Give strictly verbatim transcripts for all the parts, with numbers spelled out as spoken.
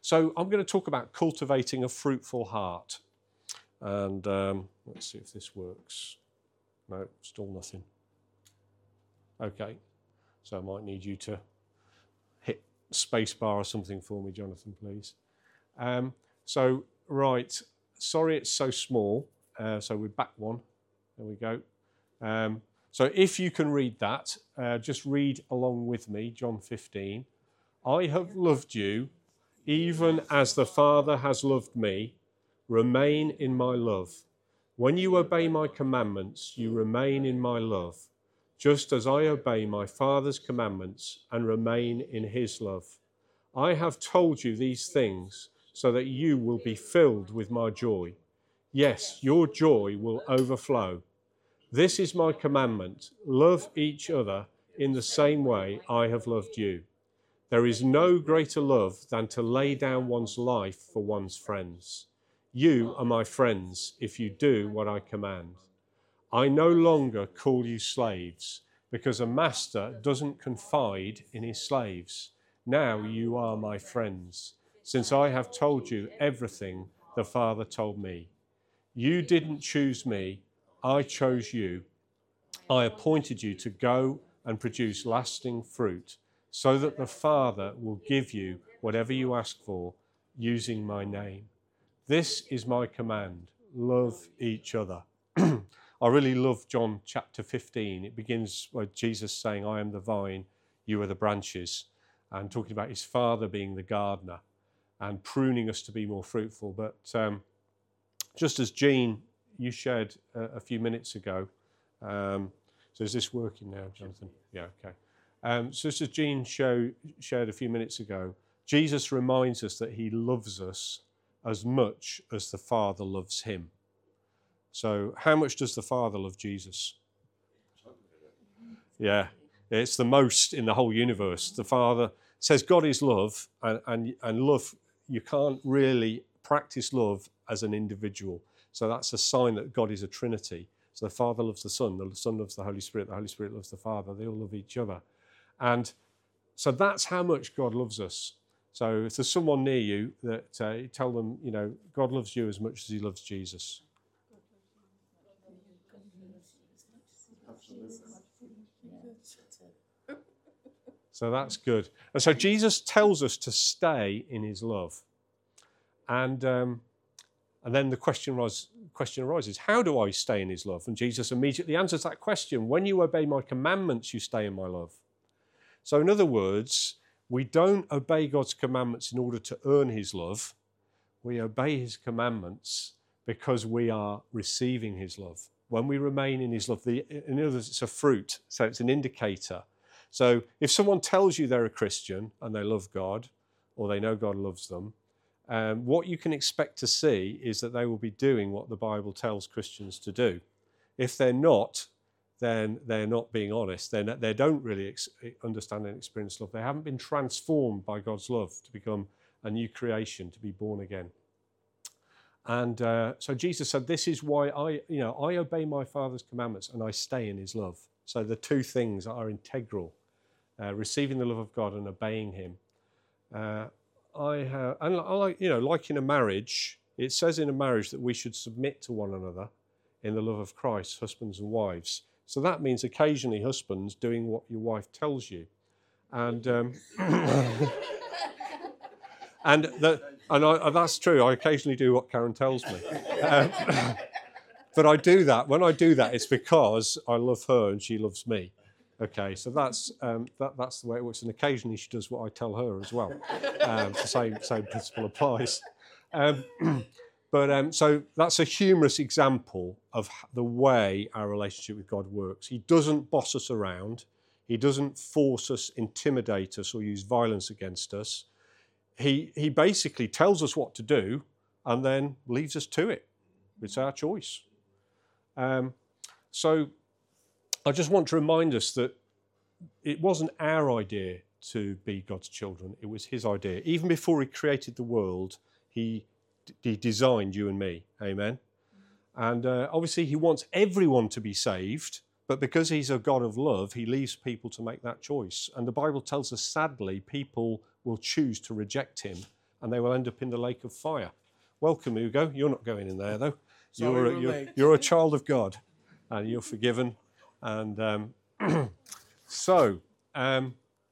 so I'm going to talk about cultivating a fruitful heart. And um, let's see if this works. No, still nothing. Okay, so I might need you to hit spacebar or something for me, Jonathan, please. Um, so, right, sorry it's so small. Uh, so we're back one. There we go. Um, so if you can read that, uh, just read along with me, John fifteen. I have loved you, even as the Father has loved me. Remain in my love. When you obey my commandments, you remain in my love, just as I obey my Father's commandments and remain in his love. I have told you these things so that you will be filled with my joy. Yes, your joy will overflow. This is my commandment. Love each other in the same way I have loved you. There is no greater love than to lay down one's life for one's friends. You are my friends if you do what I command. I no longer call you slaves, because a master doesn't confide in his slaves. Now you are my friends, since I have told you everything the Father told me. You didn't choose me, I chose you. I appointed you to go and produce lasting fruit, so that the Father will give you whatever you ask for using my name. This is my command, love each other. I really love John chapter fifteen. It begins with Jesus saying, I am the vine, you are the branches, and talking about his Father being the gardener and pruning us to be more fruitful. But um, just as Jean, you shared a, a few minutes ago, um, so is this working now, Jonathan? Yeah, okay. Um, so just as Jean show, shared a few minutes ago, Jesus reminds us that he loves us as much as the Father loves him. So how much does the Father love Jesus? Yeah, it's the most in the whole universe. The Father says God is love, and, and, and love, you can't really practice love as an individual. So that's a sign that God is a Trinity. So the Father loves the Son, the Son loves the Holy Spirit, the Holy Spirit loves the Father. They all love each other. And so that's how much God loves us. So if there's someone near you, that uh, tell them, you know, God loves you as much as he loves Jesus. So that's good. And so Jesus tells us to stay in his love. And um, and then the question, rise, question arises, how do I stay in his love? And Jesus immediately answers that question. When you obey my commandments, you stay in my love. So in other words, we don't obey God's commandments in order to earn his love. We obey his commandments because we are receiving his love. When we remain in his love, the, in other words, it's a fruit, so it's an indicator. So if someone tells you they're a Christian and they love God, or they know God loves them, um, what you can expect to see is that they will be doing what the Bible tells Christians to do. If they're not, then they're not being honest. They're not, they don't really ex- understand and experience love. They haven't been transformed by God's love to become a new creation, to be born again. And uh, so Jesus said, this is why I, you know, I obey my Father's commandments and I stay in his love. So the two things are integral, uh, receiving the love of God and obeying him. Uh, I have, and I like, you know, like in a marriage, it says in a marriage that we should submit to one another in the love of Christ, husbands and wives. So that means occasionally husbands doing what your wife tells you. And um, and, the, and I, that's true, I occasionally do what Karen tells me. Um, but I do that, when I do that, it's because I love her and she loves me. Okay, so that's um, that, that's the way it works. And occasionally she does what I tell her as well. Um, the same, same principle applies. Um, But um, so that's a humorous example of the way our relationship with God works. He doesn't boss us around. He doesn't force us, intimidate us, or use violence against us. He, he basically tells us what to do and then leaves us to it. It's our choice. Um, so I just want to remind us that it wasn't our idea to be God's children. It was his idea. Even before he created the world, he He designed you and me, amen? And uh, obviously he wants everyone to be saved, but because he's a God of love, he leaves people to make that choice. And the Bible tells us, sadly, people will choose to reject him and they will end up in the lake of fire. Welcome, Hugo. You're not going in there, though. Sorry, you're, we're you're, late. you're a child of God, and you're forgiven. And um, so, um,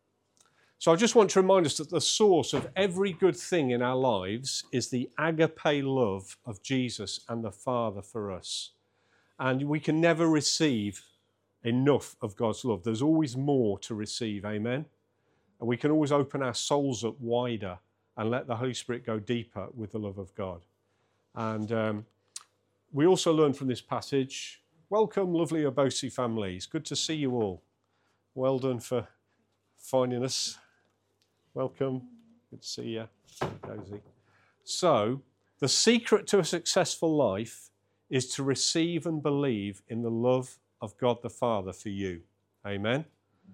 so I just want to remind us that the source of every good thing in our lives is the agape love of Jesus and the Father for us. And we can never receive enough of God's love. There's always more to receive, amen? And we can always open our souls up wider and let the Holy Spirit go deeper with the love of God. And um, we also learn from this passage, welcome, lovely Obosi family. It's good to see you all. Well done for finding us. Welcome. Good to see you. Cozy. So, the secret to a successful life is to receive and believe in the love of God the Father for you. Amen.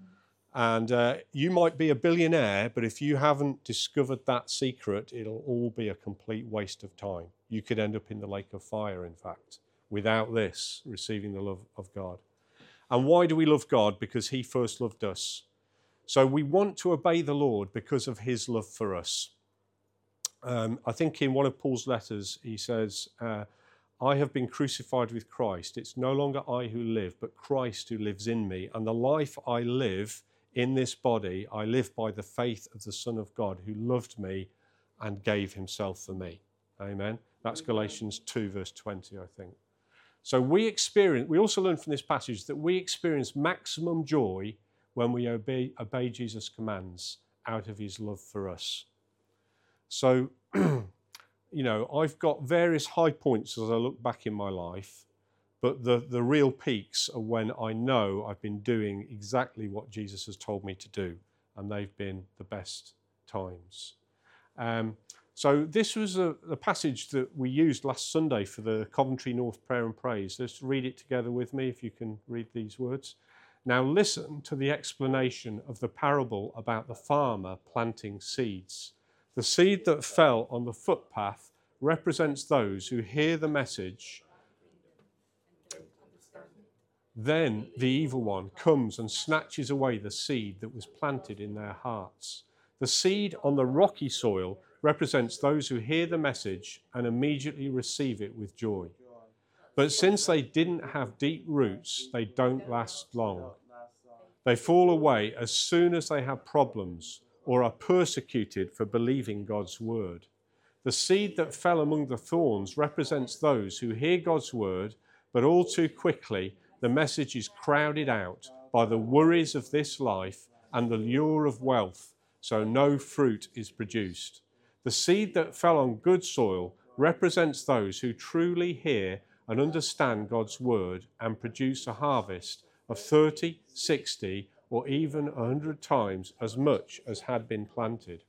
And uh, you might be a billionaire, but if you haven't discovered that secret, it'll all be a complete waste of time. You could end up in the lake of fire, in fact, without this, receiving the love of God. And why do we love God? Because he first loved us. So we want to obey the Lord because of his love for us. Um, I think in one of Paul's letters, he says, uh, I have been crucified with Christ. It's no longer I who live, but Christ who lives in me. And the life I live in this body, I live by the faith of the Son of God who loved me and gave himself for me. Amen. That's Galatians two, verse twenty, I think. So we experience, we also learn from this passage that we experience maximum joy when we obey, obey Jesus' commands out of his love for us. So, you know, I've got various high points as I look back in my life, but the, the real peaks are when I know I've been doing exactly what Jesus has told me to do, and they've been the best times. Um, so this was a, a passage that we used last Sunday for the Coventry North Prayer and Praise. Let's read it together with me if you can read these words. Now listen to the explanation of the parable about the farmer planting seeds. The seed that fell on the footpath represents those who hear the message. Then the evil one comes and snatches away the seed that was planted in their hearts. The seed on the rocky soil represents those who hear the message and immediately receive it with joy. But since they didn't have deep roots, they don't last long. They fall away as soon as they have problems or are persecuted for believing God's word. The seed that fell among the thorns represents those who hear God's word, but all too quickly the message is crowded out by the worries of this life and the lure of wealth, so no fruit is produced. The seed that fell on good soil represents those who truly hear and understand God's word and produce a harvest of thirty, sixty, or even one hundred times as much as had been planted.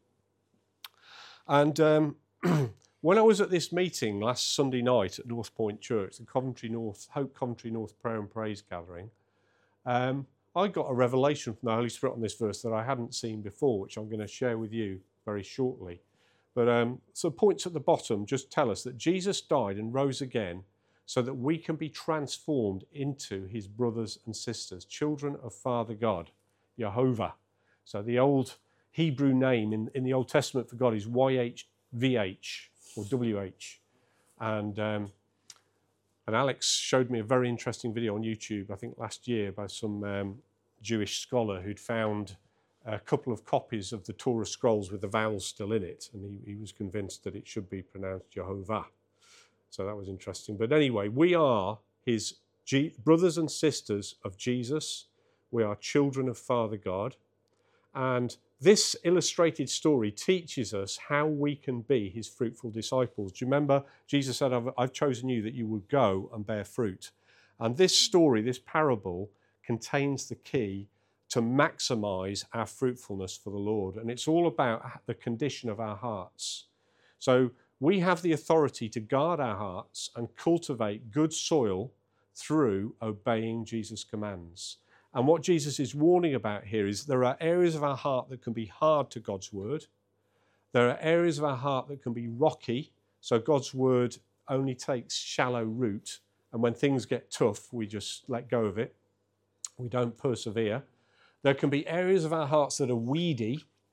And um, when I was at this meeting last Sunday night at North Point Church, the Coventry North, Hope Coventry North Prayer and Praise Gathering, um, I got a revelation from the Holy Spirit on this verse that I hadn't seen before, which I'm going to share with you very shortly. But um, so points at the bottom just tell us that Jesus died and rose again so that we can be transformed into his brothers and sisters, children of Father God, Jehovah. So the old Hebrew name in, in the Old Testament for God is Y H V H or W H. And, um, and Alex showed me a very interesting video on YouTube, I think last year, by some um, Jewish scholar who'd found a couple of copies of the Torah scrolls with the vowels still in it, and he, he was convinced that it should be pronounced Jehovah. So that was interesting. But anyway, we are his G- brothers and sisters of Jesus. We are children of Father God. And this illustrated story teaches us how we can be his fruitful disciples. Do you remember Jesus said, I've, I've chosen you that you would go and bear fruit. And this story, this parable, contains the key to maximize our fruitfulness for the Lord. And it's all about the condition of our hearts. So we have the authority to guard our hearts and cultivate good soil through obeying Jesus' commands. And what Jesus is warning about here is there are areas of our heart that can be hard to God's word. There are areas of our heart that can be rocky, so God's word only takes shallow root, and when things get tough, we just let go of it. We don't persevere. There can be areas of our hearts that are weedy,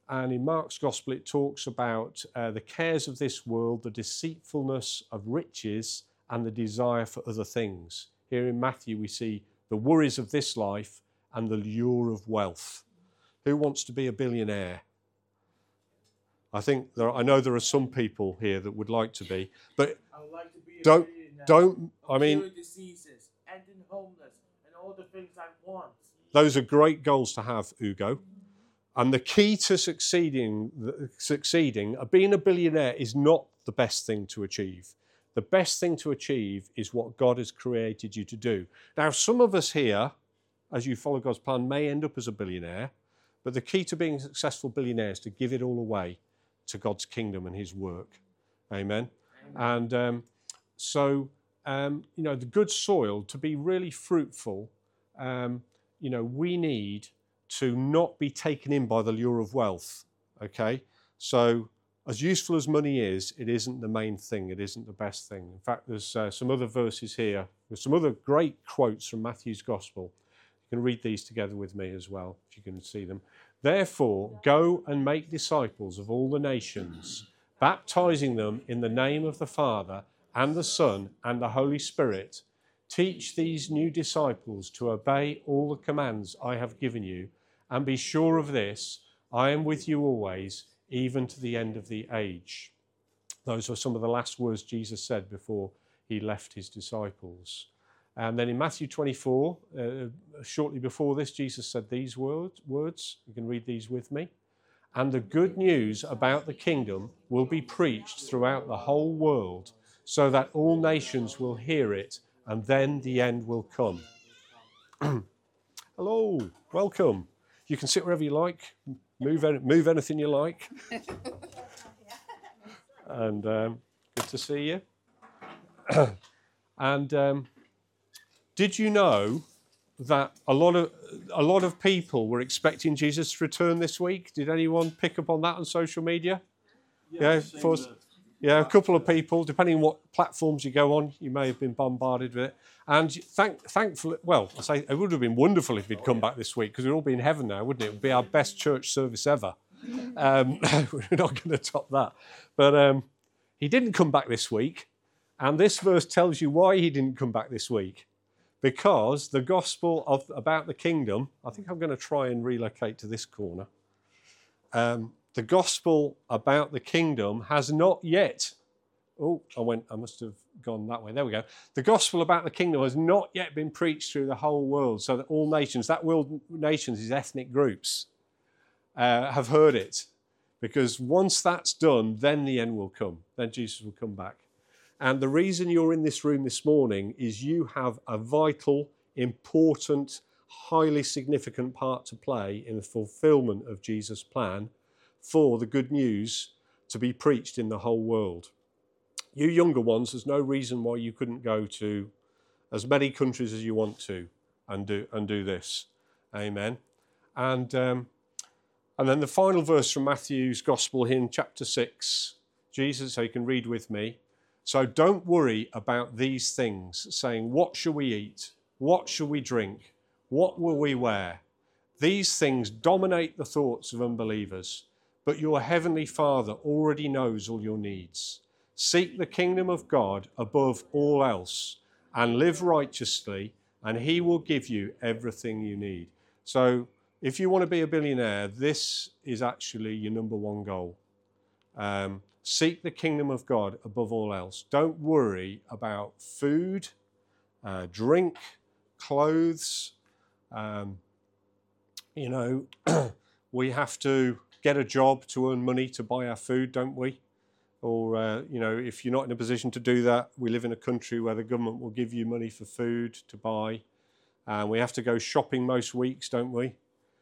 and in Mark's Gospel it talks about uh, the cares of this world, the deceitfulness of riches, and the desire for other things. Here in Matthew we see the worries of this life and the lure of wealth. Who wants to be a billionaire? I think there, I know there are some people here that would like to be, but I would like to be a don't, billionaire, don't, I mean, cure diseases, ending homeless, and all the things I want. those are great goals to have, Ugo. And the key to succeeding, succeeding, uh, being a billionaire is not the best thing to achieve. The best thing to achieve is what God has created you to do. Now, some of us here, as you follow God's plan, may end up as a billionaire, but the key to being a successful billionaire is to give it all away to God's kingdom and his work. Amen. Amen. And um, so, um, you know, the good soil, to be really fruitful, um, you know, we need to not be taken in by the lure of wealth, okay? So as useful as money is, it isn't the main thing. It isn't the best thing. In fact, there's uh, some other verses here. There's some other great quotes from Matthew's Gospel. You can read these together with me as well, if you can see them. Therefore, go and make disciples of all the nations, baptizing them in the name of the Father and the Son and the Holy Spirit. Teach these new disciples to obey all the commands I have given you, and be sure of this, I am with you always, even to the end of the age. Those are some of the last words Jesus said before he left his disciples. And then in Matthew twenty-four, uh, shortly before this, Jesus said these words, words. You can read these with me. And the good news about the kingdom will be preached throughout the whole world, so that all nations will hear it, and then the end will come. Hello, welcome. You can sit wherever you like, move, move anything you like. And um, good to see you. And um, did you know that a lot of a lot of people were expecting Jesus to return this week? Did anyone pick up on that on social media? Yeah, yeah, for, yeah, a couple of people, depending on what platforms you go on, you may have been bombarded with it. And thank, thankfully, well, I say it would have been wonderful if he'd come back this week, because we'd all be in heaven now, wouldn't it? It would be our best church service ever. Um, we're not going to top that. But um, he didn't come back this week, and this verse tells you why he didn't come back this week. Because the gospel of about the kingdom, I think I'm going to try and relocate to this corner. Um, the gospel about the kingdom has not yet, oh, I went, I must have gone that way. There we go. The gospel about the kingdom has not yet been preached through the whole world, so that all nations, that world nations is ethnic groups, uh, have heard it. Because once that's done, then the end will come. Then Jesus will come back. And the reason you're in this room this morning is you have a vital, important, highly significant part to play in the fulfillment of Jesus' plan for the good news to be preached in the whole world. You younger ones, there's no reason why you couldn't go to as many countries as you want to and do and do this. Amen. And um, and then the final verse from Matthew's Gospel here in chapter six, Jesus, so you can read with me. So don't worry about these things, saying, what shall we eat? What shall we drink? What will we wear? These things dominate the thoughts of unbelievers, but your heavenly Father already knows all your needs. Seek the kingdom of God above all else and live righteously, and he will give you everything you need. So if you want to be a billionaire, this is actually your number one goal. Um, Seek the kingdom of God above all else. Don't worry about food, uh, drink, clothes. Um, you know, we have to get a job to earn money to buy our food, don't we? Or, uh, you know, if you're not in a position to do that, we live in a country where the government will give you money for food to buy. And we have to go shopping most weeks, don't we?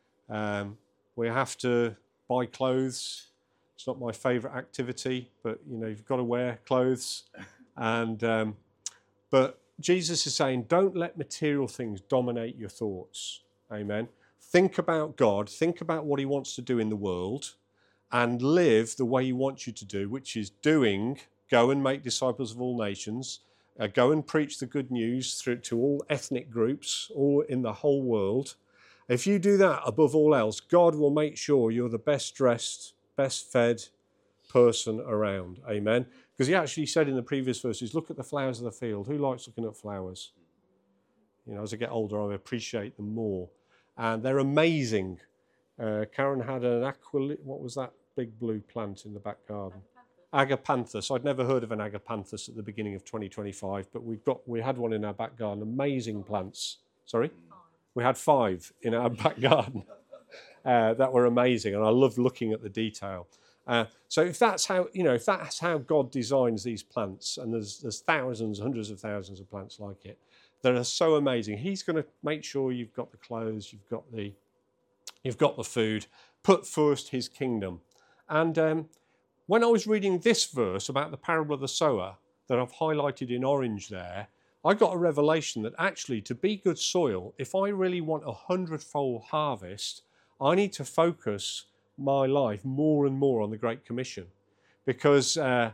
Um, we have to buy clothes. It's not my favourite activity, but, you know, you've got to wear clothes. And um, but Jesus is saying, don't let material things dominate your thoughts. Amen. Think about God. Think about what he wants to do in the world and live the way he wants you to do, which is doing, go and make disciples of all nations, uh, go and preach the good news through to all ethnic groups, all in the whole world, If you do that above all else, God will make sure you're the best dressed, best fed person around. Amen. Because he actually said in the previous verses, look at the flowers of the field. Who likes looking at flowers? You know, as I get older, I appreciate them more. And they're amazing. Uh, Karen had an aqua, what was that big blue plant in the back garden? Agapanthus. I'd never heard of an agapanthus at the beginning of twenty twenty-five, but we've got, we had one in our back garden. Amazing plants. Sorry? We had five in our back garden uh, that were amazing, and I loved looking at the detail. Uh, so if that's how, you know, if that's how God designs these plants, and there's there's thousands, hundreds of thousands of plants like it, that are so amazing, he's going to make sure you've got the clothes, you've got the, you've got the food. Put first his kingdom. And um, when I was reading this verse about the parable of the sower that I've highlighted in orange there, I got a revelation that actually to be good soil, if I really want a hundredfold harvest, I need to focus my life more and more on the Great Commission. Because uh,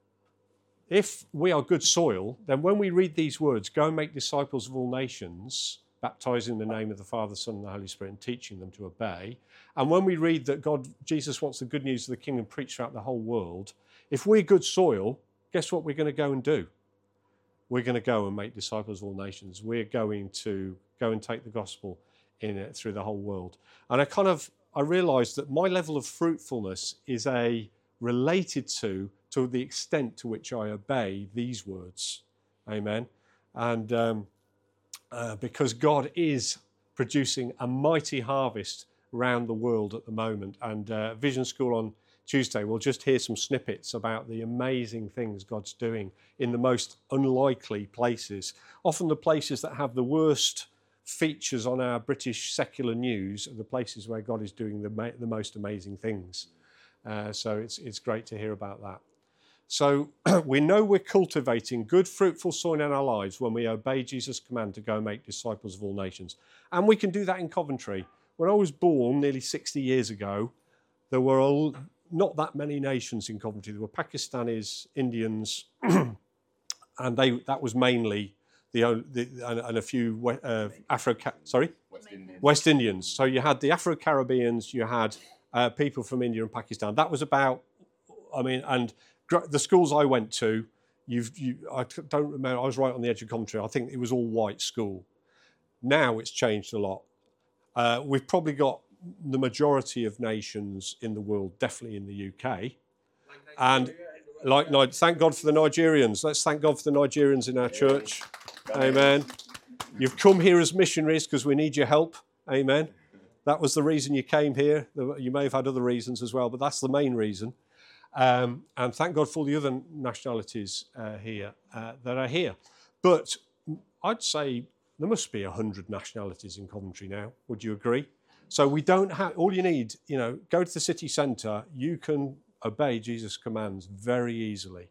if we are good soil, then when we read these words, go and make disciples of all nations, baptizing in the name of the Father, Son, and the Holy Spirit, and teaching them to obey. And when we read that God, Jesus wants the good news of the kingdom preached throughout the whole world, if we're good soil, guess what we're going to go and do? We're going to go and make disciples of all nations. We're going to go and take the gospel in it through the whole world. And I kind of, I realized that my level of fruitfulness is a related to, to the extent to which I obey these words. Amen. And um, uh, because God is producing a mighty harvest around the world at the moment. And uh, Vision School on Tuesday, we'll just hear some snippets about the amazing things God's doing in the most unlikely places. Often the places that have the worst features on our British secular news are the places where God is doing the, ma- the most amazing things. Uh, so it's, it's great to hear about that. So we know we're cultivating good, fruitful soil in our lives when we obey Jesus' command to go and make disciples of all nations. And we can do that in Coventry. When I was born nearly sixty years ago, there were a not that many nations in Coventry. There were Pakistanis, Indians, and they that was mainly the, the and, and a few uh, Afro sorry West Indians. West Indians. So you had the Afro-Caribbeans, you had uh, people from India and Pakistan. That was about, I mean, and gr- the schools I went to, you've you I don't remember. I was right on the edge of Coventry. I think it was all white school. Now it's changed a lot. Uh, we've probably got the majority of nations in the world, definitely in the U K. And like, thank God for the Nigerians. Let's thank God for the Nigerians in our church. Amen. You've come here as missionaries because we need your help. Amen. That was the reason you came here. You may have had other reasons as well, but that's the main reason. Um, and thank God for all the other nationalities uh, here uh, that are here. But I'd say there must be a hundred nationalities in Coventry now. Would you agree? So we don't have, all you need, you know, go to the city centre, you can obey Jesus' commands very easily.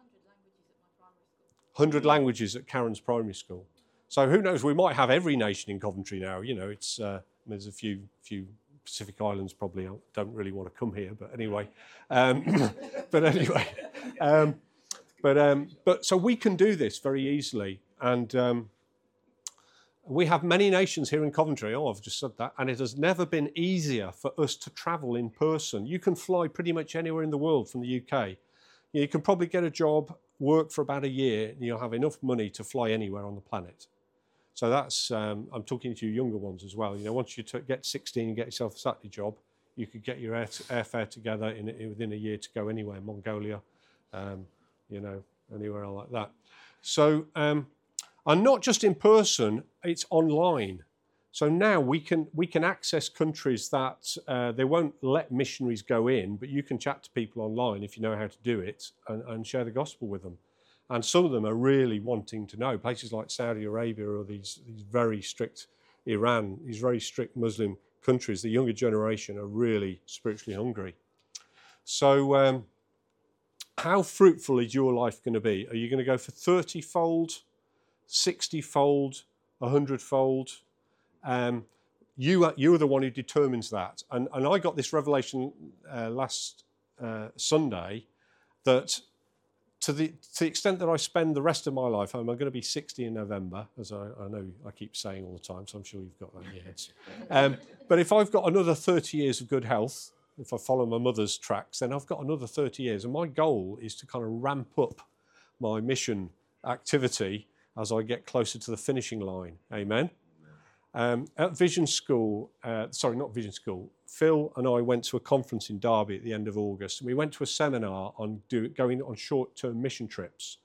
one hundred languages at Karen's primary school. So who knows, we might have every nation in Coventry now. You know, it's uh, there's a few few Pacific Islands probably don't really want to come here, but anyway. Um, but anyway, um, but um, but so we can do this very easily. And um, we have many nations here in Coventry. Oh, I've just said that. And it has never been easier for us to travel in person. You can fly pretty much anywhere in the world from the U K. You can probably get a job, work for about a year, and you'll have enough money to fly anywhere on the planet. So that's, um, I'm talking to you younger ones as well. You know, once you t- get sixteen and get yourself a Saturday job, you could get your air t- airfare together in, in within a year to go anywhere, Mongolia, um, you know, anywhere like that. So, um, and not just in person, it's online. So now we can we can access countries that uh, they won't let missionaries go in, but you can chat to people online if you know how to do it and, and share the gospel with them. And some of them are really wanting to know. Places like Saudi Arabia or these, these very strict Iran, these very strict Muslim countries, the younger generation are really spiritually hungry. So um, how fruitful is your life going to be? Are you going to go for thirty-fold, sixty-fold, one hundred-fold? Um, you, you are the one who determines that. And, and I got this revelation uh, last uh, Sunday that to the to the extent that I spend the rest of my life, I'm going to be sixty in November, as I, I know I keep saying all the time, so I'm sure you've got that in your heads. Um, but if I've got another thirty years of good health, if I follow my mother's tracks, then I've got another thirty years. And my goal is to kind of ramp up my mission activity as I get closer to the finishing line. Amen. Um, at Vision School, uh, sorry, not Vision School, Phil and I went to a conference in Derby at the end of August, and we went to a seminar on do, going on short-term mission trips.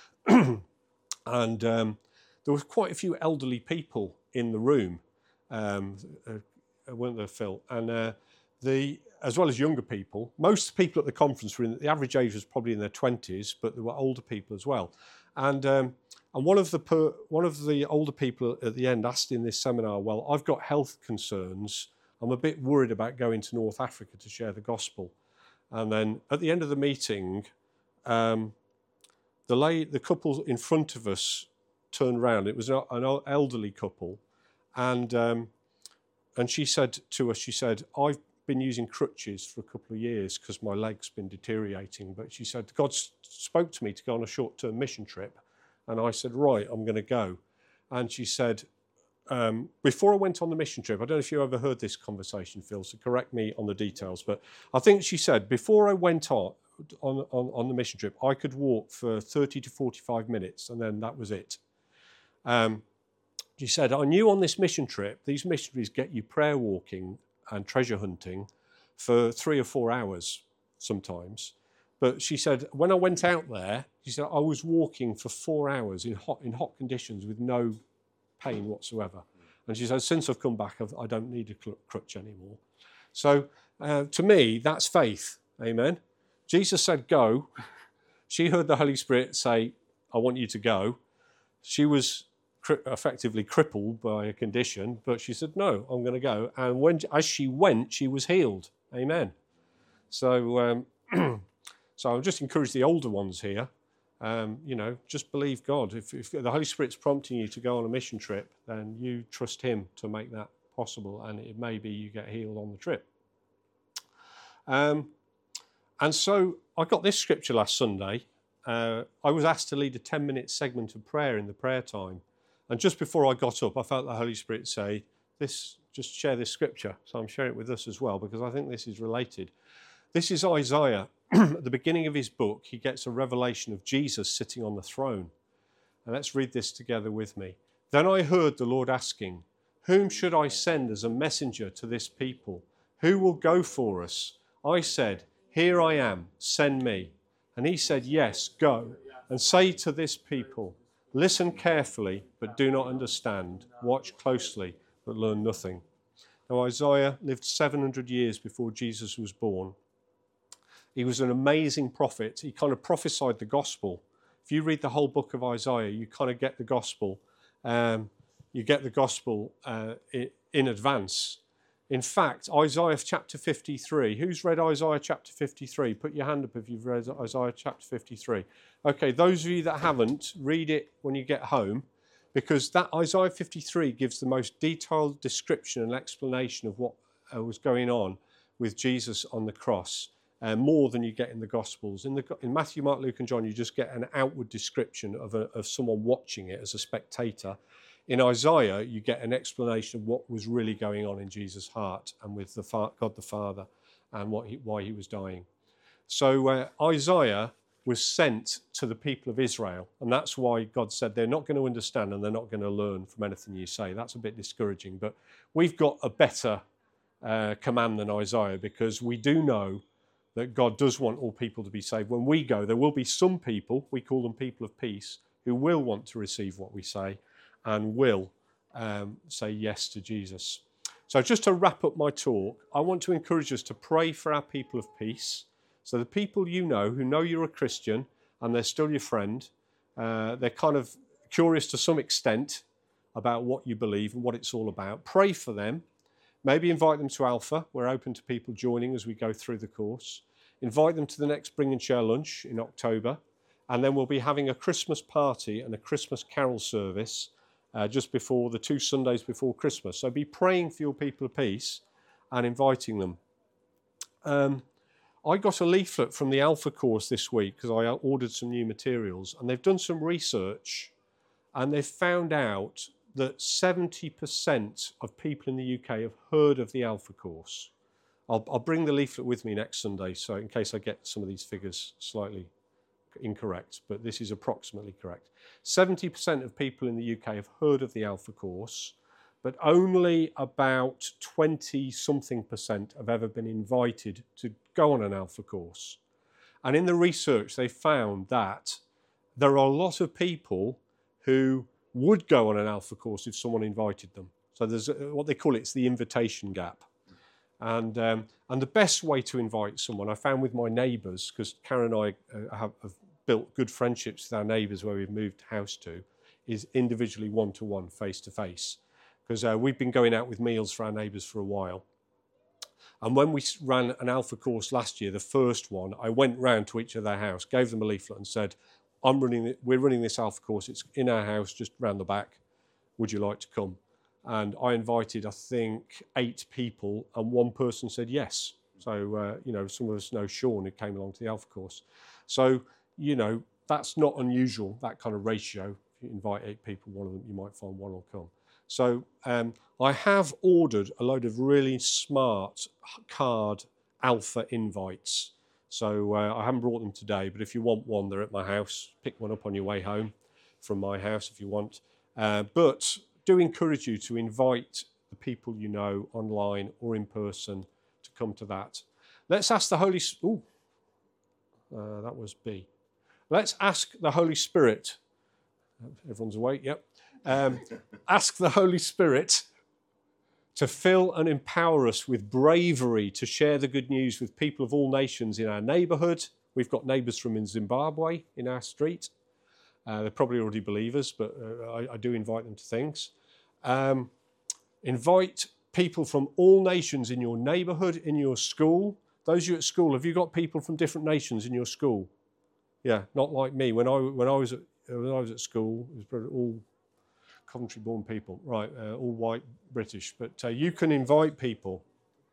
And um, there was quite a few elderly people in the room, um, uh, weren't there, Phil? And uh, the as well as younger people. Most people at the conference were in, the average age was probably in their twenties, but there were older people as well. And um, and one of the per, one of the older people at the end asked in this seminar, well, I've got health concerns. I'm a bit worried about going to North Africa to share the gospel. And then at the end of the meeting, um, the lady, the couple in front of us turned round. It was an elderly couple, and um, and she said to us, she said, I've been using crutches for a couple of years because my leg's been deteriorating. But she said, God spoke to me to go on a short-term mission trip. And I said, right, I'm going to go. And she said, um, before I went on the mission trip, I don't know if you ever heard this conversation, Phil, so correct me on the details. But I think she said, before I went on, on, on, on the mission trip, I could walk for thirty to forty-five minutes, and then that was it. Um, she said, I knew on this mission trip, these missionaries get you prayer walking and treasure hunting for three or four hours sometimes. But she said, when I went out there, she said, I was walking for four hours in hot in hot conditions with no pain whatsoever. And she said, since I've come back, I've, I don't need a crutch anymore. So uh, to me, that's faith. Amen. Jesus said, go. She heard the Holy Spirit say, I want you to go. She was cri- effectively crippled by a condition, but she said, no, I'm going to go. And when, as she went, she was healed. Amen. So... Um, So I'll just encourage the older ones here, um, you know, just believe God. If, if the Holy Spirit's prompting you to go on a mission trip, then you trust him to make that possible, and it may be you get healed on the trip. Um, and so I got this scripture last Sunday. Uh, I was asked to lead a ten-minute segment of prayer in the prayer time. And just before I got up, I felt the Holy Spirit say, "This, just share this scripture." So I'm sharing it with us as well, because I think this is related. This is Isaiah. At the beginning of his book, he gets a revelation of Jesus sitting on the throne. And let's read this together with me. Then I heard the Lord asking, whom should I send as a messenger to this people? Who will go for us? I said, here I am, send me. And he said, yes, go, and say to this people, listen carefully, but do not understand. Watch closely, but learn nothing. Now Isaiah lived seven hundred years before Jesus was born. He was an amazing prophet. He kind of prophesied the gospel. If you read the whole book of Isaiah, you kind of get the gospel. Um, you get the gospel uh, in advance. In fact, Isaiah chapter fifty-three. Who's read Isaiah chapter fifty-three? Put your hand up if you've read Isaiah chapter fifty-three. Okay, those of you that haven't, read it when you get home, because that Isaiah fifty-three gives the most detailed description and explanation of what uh, was going on with Jesus on the cross. Uh, more than you get in the Gospels. In, the, in Matthew, Mark, Luke and John, you just get an outward description of, a, of someone watching it as a spectator. In Isaiah, you get an explanation of what was really going on in Jesus' heart and with the fa- God the Father and what he, why he was dying. So uh, Isaiah was sent to the people of Israel, and that's why God said they're not going to understand and they're not going to learn from anything you say. That's a bit discouraging, but we've got a better uh, command than Isaiah, because we do know that God does want all people to be saved. When we go, there will be some people, we call them people of peace, who will want to receive what we say and will um, say yes to Jesus. So just to wrap up my talk, I want to encourage us to pray for our people of peace. So the people you know, who know you're a Christian and they're still your friend, uh, they're kind of curious to some extent about what you believe and what it's all about. Pray for them. Maybe invite them to Alpha. We're open to people joining as we go through the course. Invite them to the next Bring and Share lunch in October. And then we'll be having a Christmas party and a Christmas carol service uh, just before the two Sundays before Christmas. So be praying for your people of peace and inviting them. Um, I got a leaflet from the Alpha course this week because I ordered some new materials, and they've done some research, and they've found out that seventy percent of people in the U K have heard of the Alpha course. I'll, I'll bring the leaflet with me next Sunday, so in case I get some of these figures slightly incorrect, but this is approximately correct. seventy percent of people in the U K have heard of the Alpha course, but only about twenty something percent have ever been invited to go on an Alpha course. And in the research, they found that there are a lot of people who would go on an Alpha course if someone invited them. So there's a, what they call it, it's the invitation gap. And, um, and the best way to invite someone, I found with my neighbours, because Karen and I uh, have, have built good friendships with our neighbours where we've moved house to, is individually one-to-one, face-to-face. Because uh, we've been going out with meals for our neighbours for a while. And when we ran an Alpha course last year, the first one, I went round to each of their house, gave them a leaflet and said, I'm running it, we're running this Alpha course, it's in our house just round the back, would you like to come? And I invited, I think, eight people, and one person said yes. So, uh, you know, some of us know Sean, who came along to the Alpha course. So, you know, that's not unusual, that kind of ratio. If you invite eight people, one of them, you might find one will come. So um, I have ordered a load of really smart card Alpha invites. So uh, I haven't brought them today, but if you want one, they're at my house. Pick one up on your way home from my house if you want. Uh, but do encourage you to invite the people you know online or in person to come to that. Let's ask the Holy Spirit. Uh, that was B. Let's ask the Holy Spirit. Everyone's awake, yep. Um, ask the Holy Spirit to fill and empower us with bravery to share the good news with people of all nations in our neighbourhood. We've got neighbours from Zimbabwe in our street. Uh, they're probably already believers, but uh, I, I do invite them to things. Um, invite people from all nations in your neighbourhood, in your school. Those of you at school, have you got people from different nations in your school? Yeah, not like me. When I when I was at when I was at school, it was all Coventry-born people, right? Uh, all white British. But uh, you can invite people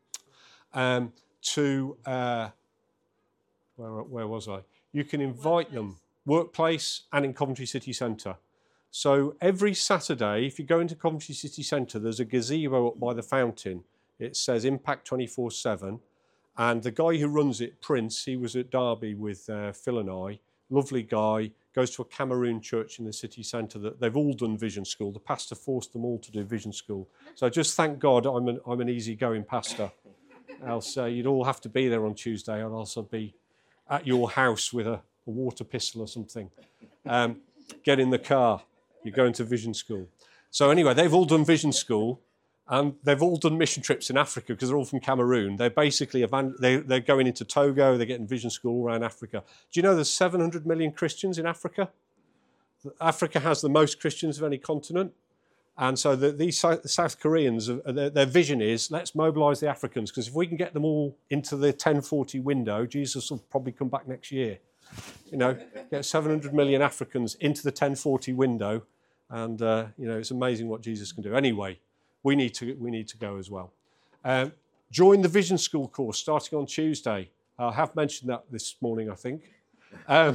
um, to uh, where where was I? You can invite workplace. them workplace and in Coventry City Centre. So every Saturday, if you go into Coventry City Centre, there's a gazebo up by the fountain. It says Impact twenty-four seven. And the guy who runs it, Prince, he was at Derby with uh, Phil and I. Lovely guy, goes to a Cameroon church in the city centre. That they've all done Vision School. The pastor forced them all to do Vision School. So just thank God I'm an, I'm an easygoing pastor. Else uh, you'd all have to be there on Tuesday, and I'll also be at your house with a, a water pistol or something. Um, get in the car. You're going to Vision School. So anyway, they've all done Vision School. And they've all done mission trips in Africa because they're all from Cameroon. They're basically, they, they're going into Togo, they're getting Vision School all around Africa. Do you know there's seven hundred million Christians in Africa? Africa has the most Christians of any continent. And so the, these South Koreans, their, their vision is, let's mobilise the Africans, because if we can get them all into the ten forty window, Jesus will probably come back next year. You know, get seven hundred million Africans into the ten forty window, and, uh, you know, it's amazing what Jesus can do. Anyway, We need to we need to go as well. Um, join the Vision School course starting on Tuesday. I have mentioned that this morning, I think, um,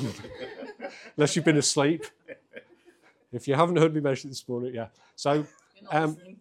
unless you've been asleep. If you haven't heard me mention it this morning, yeah. So, um,